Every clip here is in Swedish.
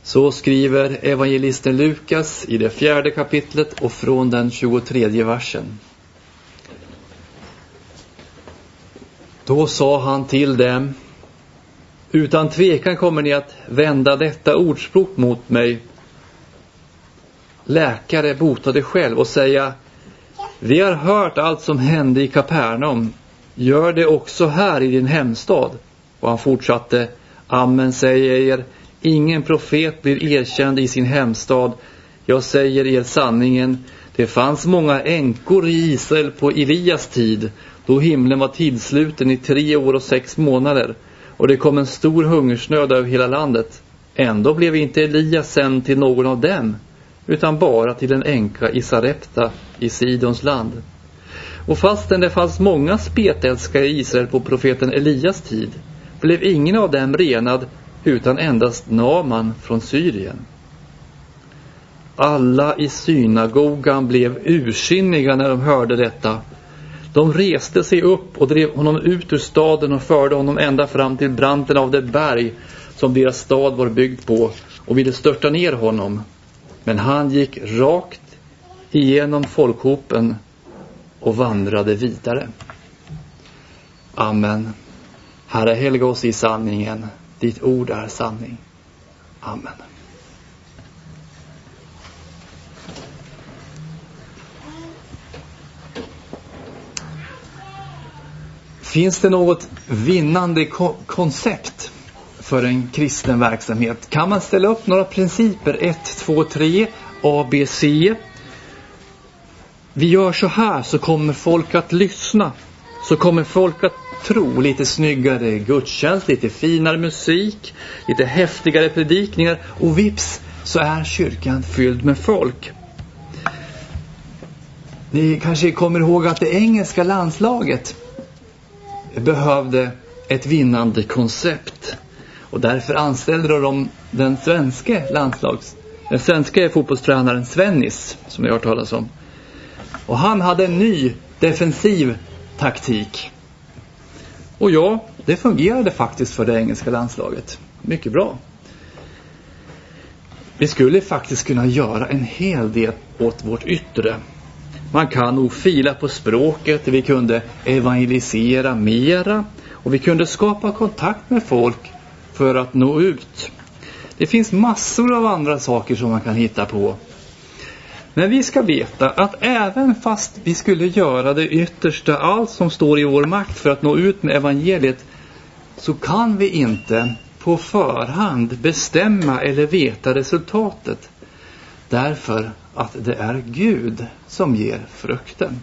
Så skriver evangelisten Lukas i det 4:e kapitlet och från den 23:e versen. Då sa han till dem: utan tvekan kommer ni att vända detta ordspråk mot mig, läkare botade själv, och säga: vi har hört allt som hände i Kapernaum, gör det också här i din hemstad. Och han fortsatte: amen säger er, ingen profet blir erkänd i sin hemstad. Jag säger er sanningen, det fanns många änkor i Israel på Elias tid, då himlen var tillsluten i 3 år och 6 månader, och det kom en stor hungersnöd över hela landet. Ändå blev inte Elias sänd till någon av dem, utan bara till en änka i Sarepta i Sidons land. Och fastän det fanns många spetälskare i Israel på profeten Elias tid, blev ingen av dem renad utan endast Naaman från Syrien. Alla i synagogan blev ursinniga när de hörde detta. De reste sig upp och drev honom ut ur staden och förde honom ända fram till branten av det berg som deras stad var byggd på, och ville störta ner honom. Men han gick rakt igenom folkhopen och vandrade vidare. Amen. Herre, helga oss i sanningen. Ditt ord är sanning. Amen. Finns det något vinnande koncept för en kristen verksamhet? Kan man ställa upp några principer? 1, 2, 3, A, B, C. Vi gör så här så kommer folk att lyssna. Så kommer folk att tro. Lite snyggare gudstjänst, lite finare musik, lite häftigare predikningar, och vips så är kyrkan fylld med folk. Ni kanske kommer ihåg att det engelska landslaget behövde ett vinnande koncept, och därför anställde de den svenska fotbollstränaren Svennis, som jag har hört talas om. Och han hade en ny defensiv taktik. Och ja, det fungerade faktiskt för det engelska landslaget. Mycket bra. Vi skulle faktiskt kunna göra en hel del åt vårt yttre. Man kan nog fila på språket, vi kunde evangelisera mera, och vi kunde skapa kontakt med folk för att nå ut. Det finns massor av andra saker som man kan hitta på. Men vi ska veta att även fast vi skulle göra det yttersta, allt som står i vår makt för att nå ut med evangeliet, så kan vi inte på förhand bestämma eller veta resultatet. Därför att det är Gud som ger frukten.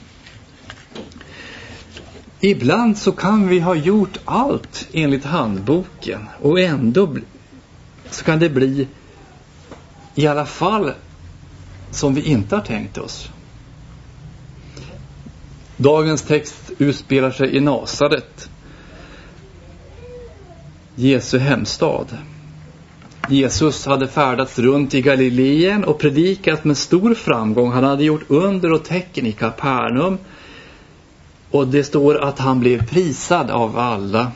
Ibland så kan vi ha gjort allt enligt handboken, och ändå så kan det bli i alla fall som vi inte har tänkt oss. Dagens text utspelar sig i Nasaret, Jesu hemstad. Jesus hade färdats runt i Galileen och predikat med stor framgång. Han hade gjort under och tecken i Kapernaum, och det står att han blev prisad av alla.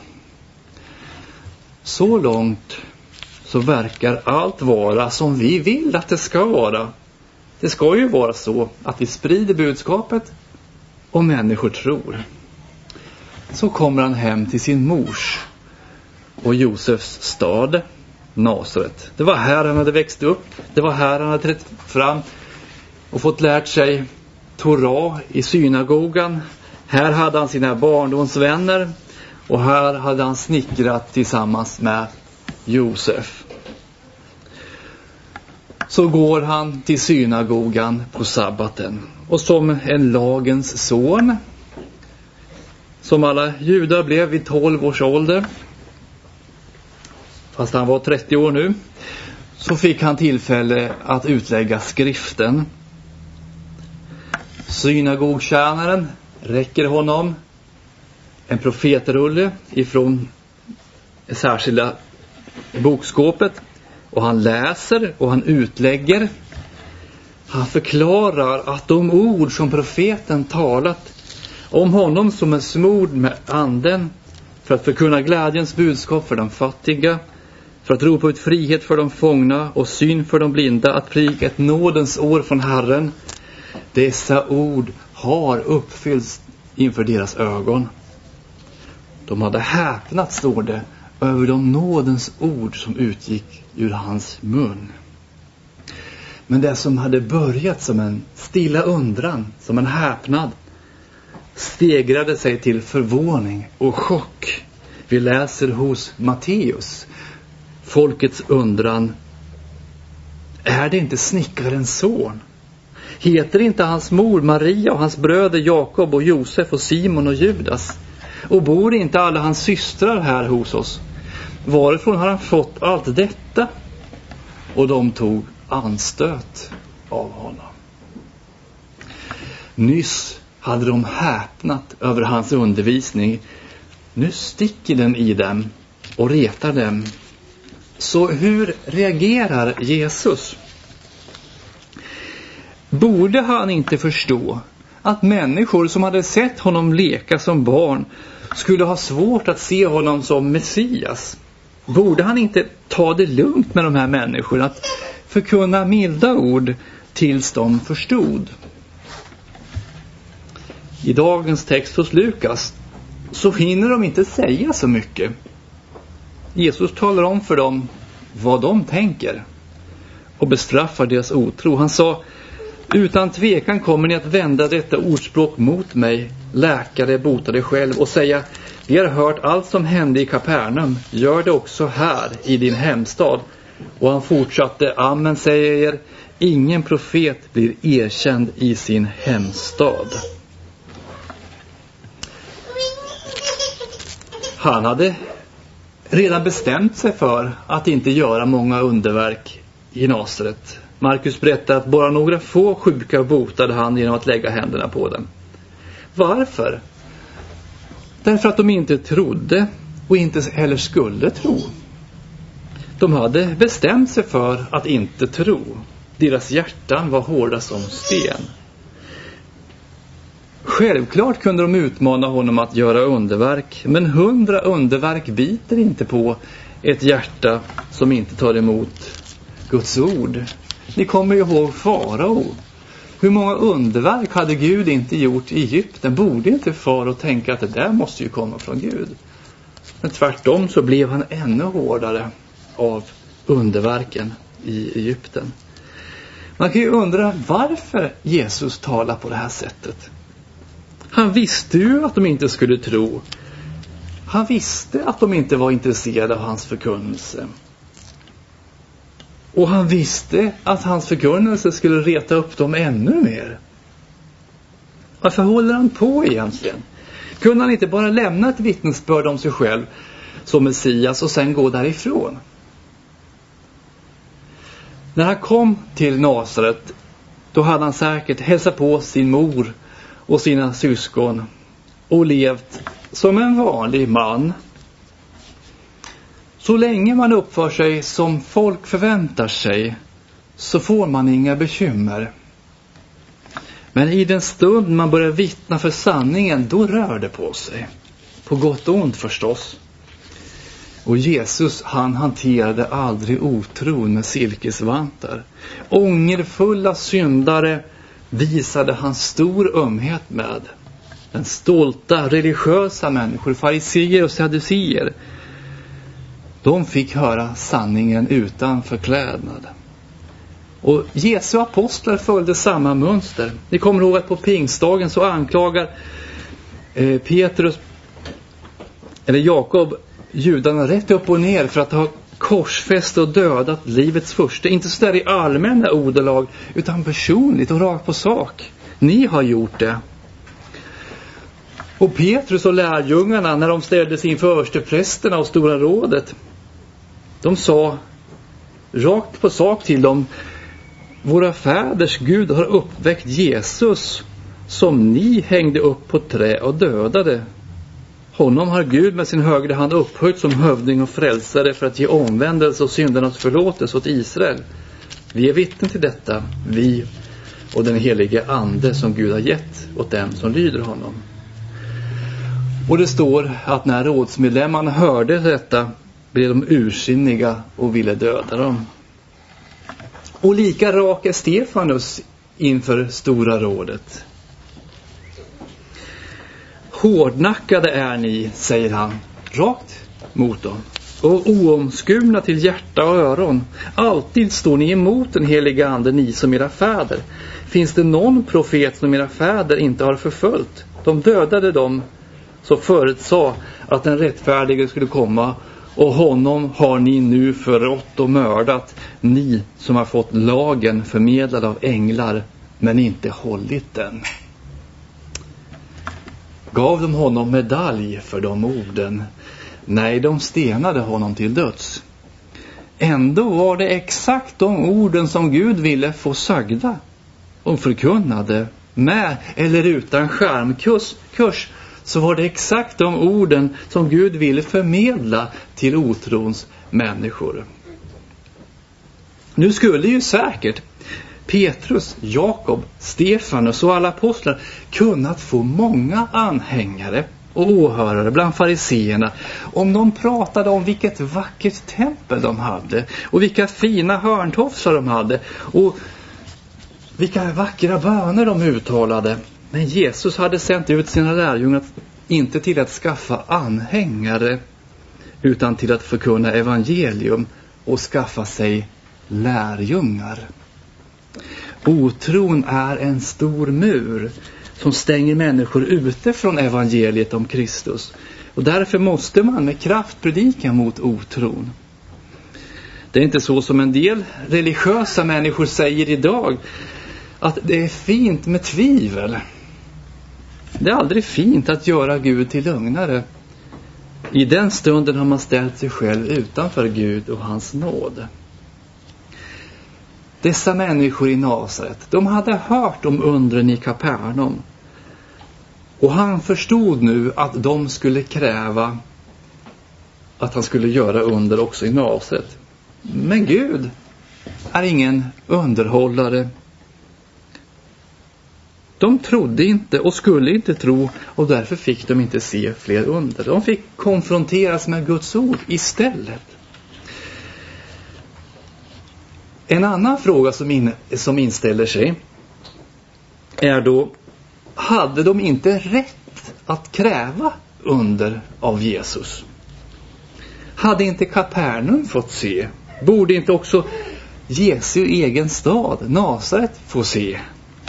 Så långt så verkar allt vara som vi vill att det ska vara. Det ska ju vara så att vi sprider budskapet och människor tror. Så kommer han hem till sin mors och Josefs stad, Nasaret. Det var här han hade växt upp. Det var här han hade trätt fram och fått lärt sig Torah i synagogan. Här hade han sina barndomsvänner, och här hade han snickrat tillsammans med Josef. Så går han till synagogan på sabbaten, och som en lagens son, som alla judar blev vid 12 års ålder, fast han var 30 år nu, så fick han tillfälle att utlägga skriften. Synagogtjänaren räcker honom en profetrulle ifrån det särskilda bokskåpet, och han läser och han utlägger. Han förklarar att de ord som profeten talat om honom som är smord med anden för att förkunna glädjens budskap för de fattiga, för att ropa ut frihet för de fångna och syn för de blinda, att predika ett nådens år från Herren. Dessa ord har uppfyllts inför deras ögon. De hade häpnat, står det, över de nådens ord som utgick ur hans mun. Men det som hade börjat som en stilla undran, som en häpnad, stegrade sig till förvåning och chock. Vi läser hos Matteus folkets undran: är det inte snickarens son? Heter inte hans mor Maria och hans bröder Jakob och Josef och Simon och Judas? Och bor inte alla hans systrar här hos oss? Varifrån har han fått allt detta? Och de tog anstöt av honom. Nyss hade de häpnat över hans undervisning. Nu sticker den i dem och retar dem. Så hur reagerar Jesus? Borde han inte förstå att människor som hade sett honom leka som barn skulle ha svårt att se honom som Messias? Borde han inte ta det lugnt med de här människorna, att förkunna milda ord tills de förstod? I dagens text hos Lukas så hinner de inte säga så mycket. Jesus talar om för dem vad de tänker och bestraffar deras otro. Han sa: utan tvekan kommer ni att vända detta ordspråk mot mig, läkare, bota dig själv, och säga: vi har hört allt som hände i Kapernaum, gör det också här i din hemstad. Och han fortsatte: amen säger jag er, ingen profet blir erkänd i sin hemstad. Han hade redan bestämt sig för att inte göra många underverk i Nasaret. Markus berättar att bara några få sjuka botade han genom att lägga händerna på dem. Varför? Därför att de inte trodde och inte heller skulle tro. De hade bestämt sig för att inte tro. Deras hjärtan var hårda som sten. Självklart kunde de utmana honom att göra underverk, men 100 underverk biter inte på ett hjärta som inte tar emot Guds ord. Ni kommer ju ihåg farao. Hur många underverk hade Gud inte gjort i Egypten? Borde inte farao tänka att det där måste ju komma från Gud? Men tvärtom så blev han ännu hårdare av underverken i Egypten. Man kan ju undra varför Jesus talar på det här sättet. Han visste ju att de inte skulle tro. Han visste att de inte var intresserade av hans förkunnelse. Och han visste att hans förkunnelse skulle reta upp dem ännu mer. Varför håller han på egentligen? Kunde han inte bara lämna ett vittnesbörd om sig själv som Messias och sen gå därifrån? När han kom till Nasaret, då hade han säkert hälsat på sin mor och sina syskon och levt som en vanlig man. Så länge man uppför sig som folk förväntar sig så får man inga bekymmer. Men i den stund man börjar vittna för sanningen, då rör det på sig. På gott och ont förstås. Och Jesus, han hanterade aldrig otron med silkesvantar. Ångerfulla syndare visade han stor ömhet med. Den stolta, religiösa människor, fariseer och sadduceer, de fick höra sanningen utan förklädnad. Och Jesu apostlar följde samma mönster. Ni kommer ihåg att på pingstdagen så anklagar Petrus eller Jakob judarna rätt upp och ner för att ha korsfäst och dödat livets första. Inte så där i allmänna ordalag, utan personligt och rakt på sak. Ni har gjort det. Och Petrus och lärjungarna, när de ställdes inför översteprästerna och stora rådet, de sa rakt på sak till dem: våra fäders Gud har uppväckt Jesus som ni hängde upp på trä och dödade. Honom har Gud med sin högra hand upphöjt som hövding och frälsare för att ge omvändelse och syndernas förlåtelse åt Israel. Vi är vittnen till detta, vi och den helige ande som Gud har gett åt dem som lyder honom. Och det står att när rådsmedlemmarna hörde detta blev de ursinniga och ville döda dem. Och lika rak är Stefanus inför Stora rådet. Hårdnackade är ni, säger han, rakt mot dem. Och oomskurna till hjärta och öron. Alltid står ni emot den heliga ande, ni som era fäder. Finns det någon profet som era fäder inte har förföljt? De dödade dem som förutsade att den rättfärdige skulle komma, och honom har ni nu förrått och mördat, ni som har fått lagen förmedlad av änglar men inte hållit den. Gav de honom medalj för de orden? Nej, de stenade honom till döds. Ändå var det exakt de orden som Gud ville få sagda och förkunnade. Med eller utan skärmkurs så var det exakt de orden som Gud ville förmedla till otrons människor. Nu skulle ju säkert Petrus, Jakob, Stefanus och alla apostlar kunnat få många anhängare och åhörare bland fariseerna om de pratade om vilket vackert tempel de hade och vilka fina hörntofsar de hade och vilka vackra böner de uttalade. Men Jesus hade sänt ut sina lärjungar inte till att skaffa anhängare utan till att förkunna evangelium och skaffa sig lärjungar. Otron är en stor mur som stänger människor ute från evangeliet om Kristus. Och därför måste man med kraft predika mot otron. Det är inte så som en del religiösa människor säger idag, att det är fint med tvivel. Det är aldrig fint att göra Gud till lögnare. I den stunden har man ställt sig själv utanför Gud och hans nåd. Dessa människor i Nasaret, de hade hört om undren i Kapernaum. Och han förstod nu att de skulle kräva att han skulle göra under också i Nasaret. Men Gud är ingen underhållare. De trodde inte och skulle inte tro, och därför fick de inte se fler under. De fick konfronteras med Guds ord istället. En annan fråga som inställer sig är då, hade de inte rätt att kräva under av Jesus? Hade inte Kapernaum fått se? Borde inte också Jesu egen stad, Nasaret, få se?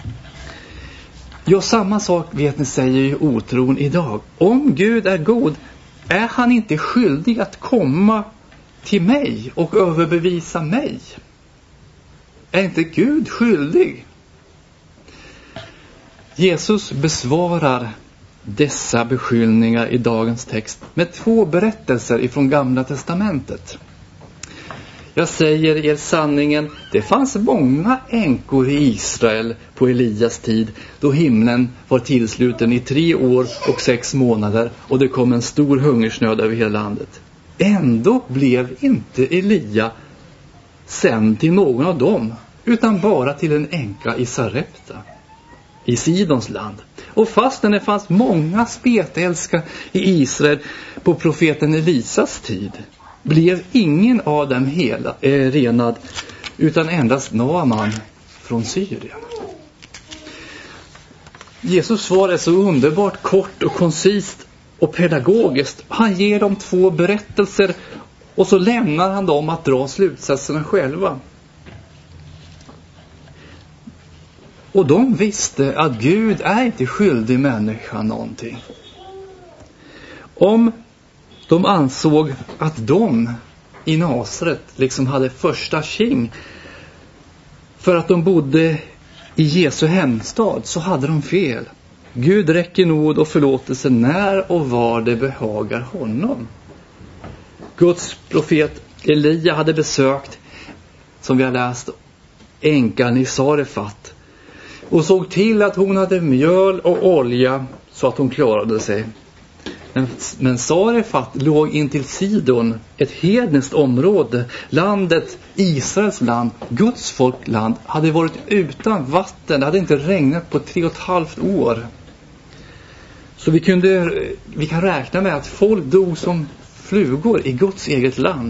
Ja, samma sak vet ni säger ju otron idag. Om Gud är god, är han inte skyldig att komma till mig och överbevisa mig? Är inte Gud skyldig? Jesus besvarar dessa beskyllningar i dagens text med 2 berättelser ifrån Gamla testamentet. Jag säger er sanningen, det fanns många änkor i Israel på Elias tid, då himlen var tillsluten i 3 år och 6 månader och det kom en stor hungersnöd över hela landet. Ändå blev inte Elia sänd till någon av dem, utan bara till en änka i Sarepta, i Sidons land. Och fastän det fanns många spetälska i Israel på profeten Elisas tid, blev ingen av dem renad, utan endast Naaman från Syrien. Jesus svar är så underbart kort och koncist och pedagogiskt. Han ger dem 2 berättelser och så lämnar han dem att dra slutsatserna själva. Och de visste att Gud är inte skyldig människan någonting. Om de ansåg att de i Nasaret liksom hade första king för att de bodde i Jesu hemstad, så hade de fel. Gud räcker nåd och förlåtelse när och var det behagar honom. Guds profet Elia hade besökt, som vi har läst, änkan i Sarefat och såg till att hon hade mjöl och olja så att hon klarade sig. Men Sarefat låg in till Sidon, ett hedniskt område. Landet, Israels land, Guds folkland, hade varit utan vatten. Det hade inte regnat på 3,5 år. Så vi kan räkna med att folk dog som flugor i Guds eget land.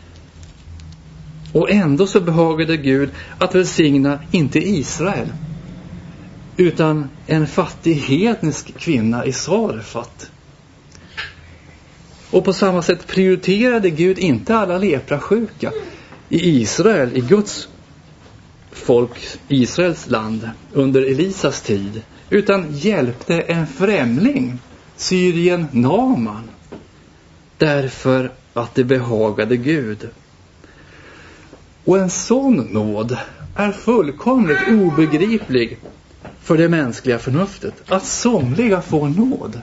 Och ändå så behagade Gud att välsigna inte Israel, utan en fattig hednisk kvinna i Sarefat. Och på samma sätt prioriterade Gud inte alla leprasjuka i Israel, i Guds folk, Israels land, under Elisas tid, utan hjälpte en främling, Syrien Naaman, därför att det behagade Gud. Och en sån nåd är fullkomligt obegriplig för det mänskliga förnuftet, att somliga får nåd.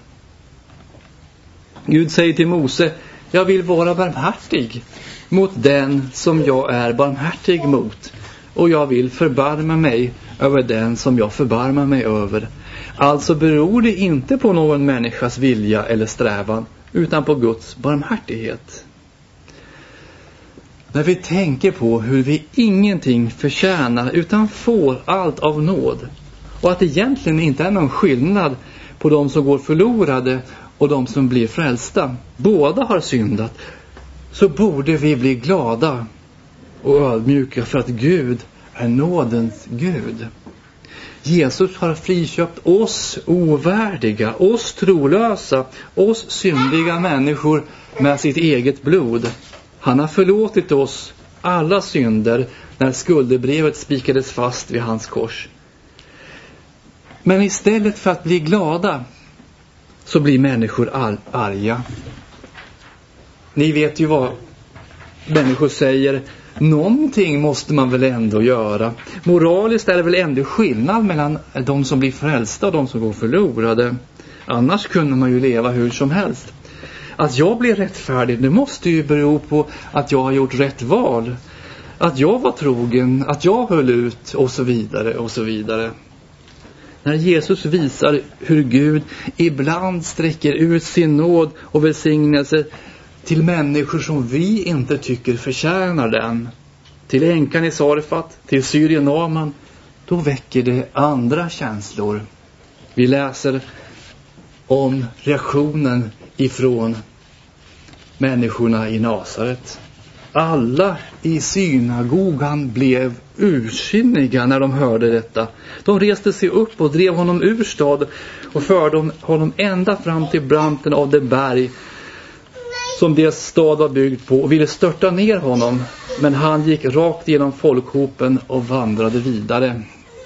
Gud säger till Mose: jag vill vara barmhärtig mot den som jag är barmhärtig mot, och jag vill förbarma mig över den som jag förbarmar mig över. Alltså beror det inte på någon människas vilja eller strävan, utan på Guds barmhärtighet. När vi tänker på hur vi ingenting förtjänar utan får allt av nåd, och att det egentligen inte är någon skillnad på de som går förlorade och de som blir frälsta, båda har syndat, så borde vi bli glada och ödmjuka för att Gud är nådens Gud. Jesus har friköpt oss ovärdiga, oss trolösa, oss syndiga människor med sitt eget blod. Han har förlåtit oss alla synder när skuldebrevet spikades fast vid hans kors. Men istället för att bli glada så blir människor arga. Ni vet ju vad människor säger: någonting måste man väl ändå göra. Moraliskt är det väl ändå skillnad mellan de som blir frälsta och de som går förlorade. Annars kunde man ju leva hur som helst. Att jag blir rättfärdig, det måste ju bero på att jag har gjort rätt val. Att jag var trogen, att jag höll ut och så vidare och så vidare. När Jesus visar hur Gud ibland sträcker ut sin nåd och välsignelse till människor som vi inte tycker förtjänar den, till änkan i Sarefat, till Syrien Naaman, då väcker det andra känslor. Vi läser om reaktionen ifrån människorna i Nasaret. Alla i synagogan blev ursinniga när de hörde detta. De reste sig upp och drev honom ur stad och förde honom ända fram till branten av det berg som deras stad var byggd på, och ville störta ner honom. Men han gick rakt genom folkhopen och vandrade vidare.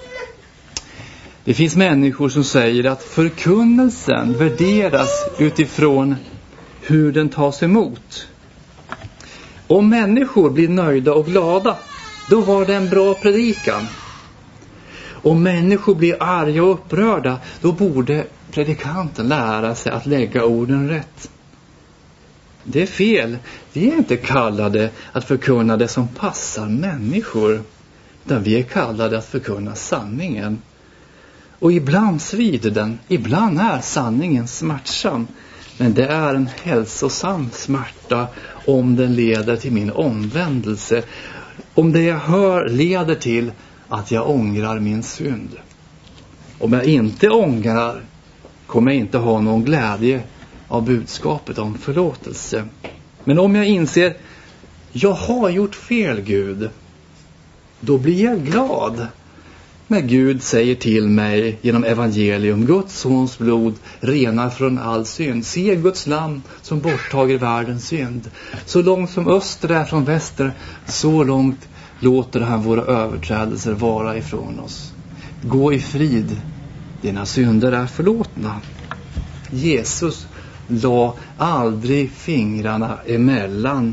Det finns människor som säger att förkunnelsen värderas utifrån hur den tas emot. Om människor blir nöjda och glada, då var det en bra predikan. Om människor blir arga och upprörda, då borde predikanten lära sig att lägga orden rätt. Det är fel. Vi är inte kallade att förkunna det som passar människor, utan vi är kallade att förkunna sanningen. Och ibland svider den, ibland är sanningen smärtsam. Men det är en hälsosam smärta om den leder till min omvändelse. Om det jag hör leder till att jag ångrar min synd. Om jag inte ångrar kommer jag inte ha någon glädje av budskapet om förlåtelse. Men om jag inser, jag har gjort fel Gud, då blir jag glad. När Gud säger till mig genom evangelium: Guds sons blod renar från all synd. Se Guds lamm som borttager världens synd. Så långt som öster är från väster, så långt låter han våra överträdelser vara ifrån oss. Gå i frid, dina synder är förlåtna. Jesus la aldrig fingrarna emellan.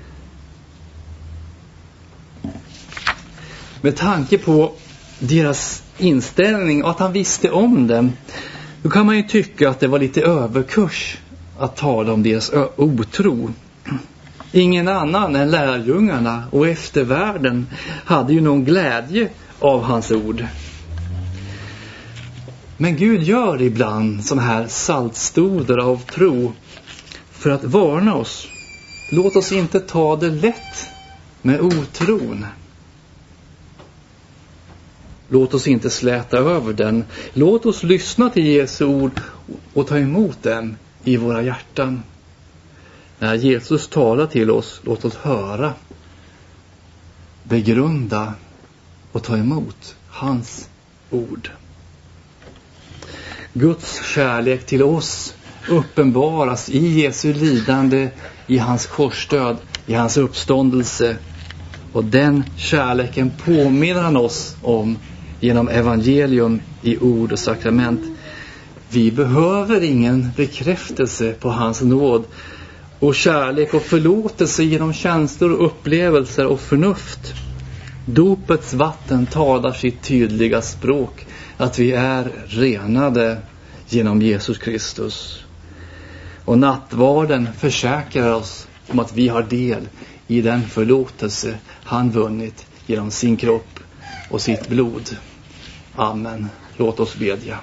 Med tanke på deras inställning och att han visste om dem, då kan man ju tycka att det var lite överkurs att tala om deras otro. Ingen annan än lärjungarna och eftervärlden hade ju någon glädje av hans ord. Men Gud gör ibland såna här saltstoder av tro för att varna oss. Låt oss inte ta det lätt med otron. Låt oss inte släta över den. Låt oss lyssna till Jesu ord och ta emot den i våra hjärtan. När Jesus talar till oss, låt oss höra, begrunda och ta emot hans ord. Guds kärlek till oss uppenbaras i Jesu lidande, i hans korsdöd, i hans uppståndelse. Och den kärleken påminner han oss om genom evangelium i ord och sakrament. Vi behöver ingen bekräftelse på hans nåd och kärlek och förlåtelse genom känslor och upplevelser och förnuft. Dopets vatten talar sitt tydliga språk, att vi är renade genom Jesus Kristus. Och nattvarden försäkrar oss om att vi har del i den förlåtelse han vunnit genom sin kropp och sitt blod. Amen. Låt oss bedja.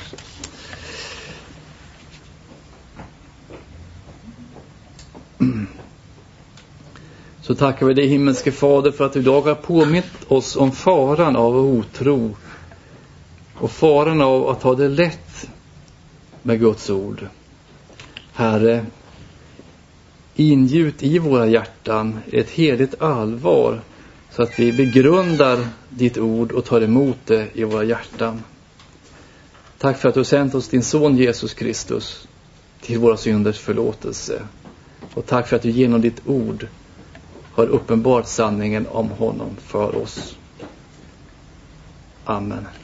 Så tackar vi dig, himmelske Fader, för att du idag har påmint oss om faran av otro och faran av att ha det lätt med Guds ord. Herre, ingjut i våra hjärtan ett heligt allvar så att vi begrundar ditt ord och tar emot det i våra hjärtan. Tack för att du sänt oss din son Jesus Kristus till våra synders förlåtelse. Och tack för att du genom ditt ord har uppenbart sanningen om honom för oss. Amen.